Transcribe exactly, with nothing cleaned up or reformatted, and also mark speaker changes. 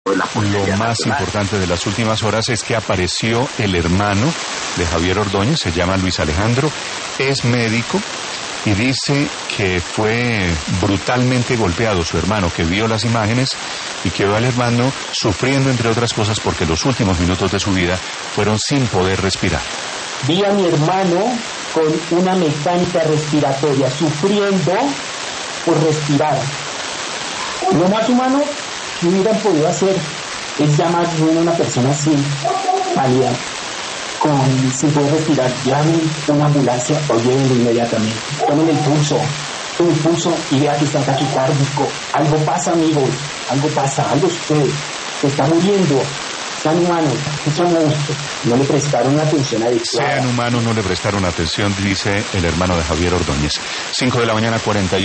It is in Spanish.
Speaker 1: de la Policía
Speaker 2: Lo más
Speaker 1: Nacional.
Speaker 2: importante de las últimas horas es que apareció el hermano de Javier Ordóñez, se llama Luis Alejandro, es médico y dice que fue brutalmente golpeado su hermano, que vio las imágenes y que vio al hermano sufriendo, entre otras cosas, porque los últimos minutos de su vida fueron sin poder respirar.
Speaker 3: Vi a mi hermano con una mecánica respiratoria, sufriendo por respirar. Lo más humano que hubieran podido hacer es llamar a una persona así, pálida, con, sin poder respirar. Llamen una ambulancia o llévenlo inmediatamente. Tomen el pulso, tomen el pulso y vea que está taquicárdico. Algo pasa, amigos, algo pasa, algo sucede. Se está muriendo. Sean humanos, son monstruos. No le prestaron atención adecuada.
Speaker 2: Sean humanos, no le prestaron atención, dice el hermano de Javier Ordóñez. cinco de la mañana, cuarenta y